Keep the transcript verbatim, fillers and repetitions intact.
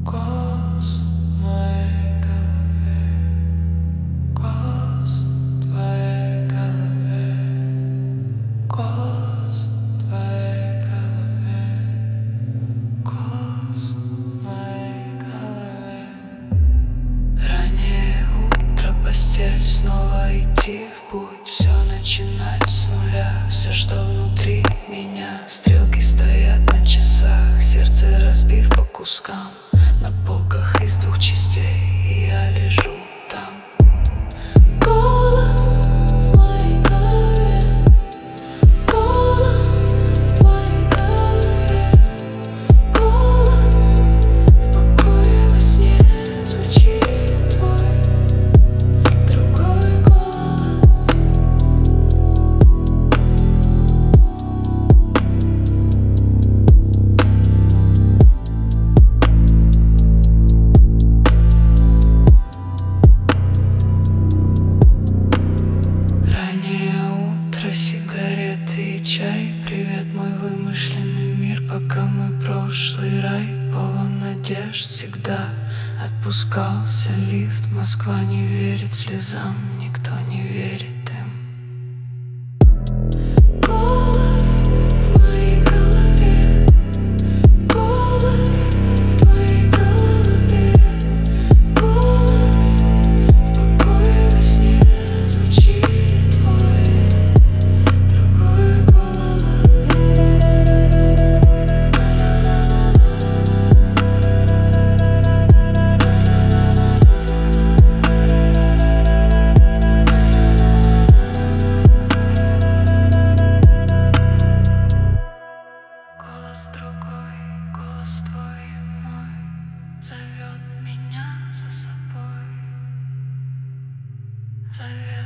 Голос в моей голове, голос в твоей голове, голос в твоей голове, голос в моей голове. Раннее утро, постель, снова идти в путь, все начинать с нуля, все, что внутри меня. Стрелки стоят на часах, сердце разбив по кускам, на полках из двух частей, и я лежу там. Голос в моей голове, голос в твоей голове, голос в покое во сне звучит твой другой голос. Сигареты и чай, привет, мой вымышленный мир. Пока мой прошлый рай полон надежд, всегда отпускался лифт. Москва не верит слезам, никто не верит им. Голос в моей голове, голос в твоей голове, голос в покое во сне звучит твой другой голос. Голос другой, голос в твой и мой, зовет меня за собой, зовет.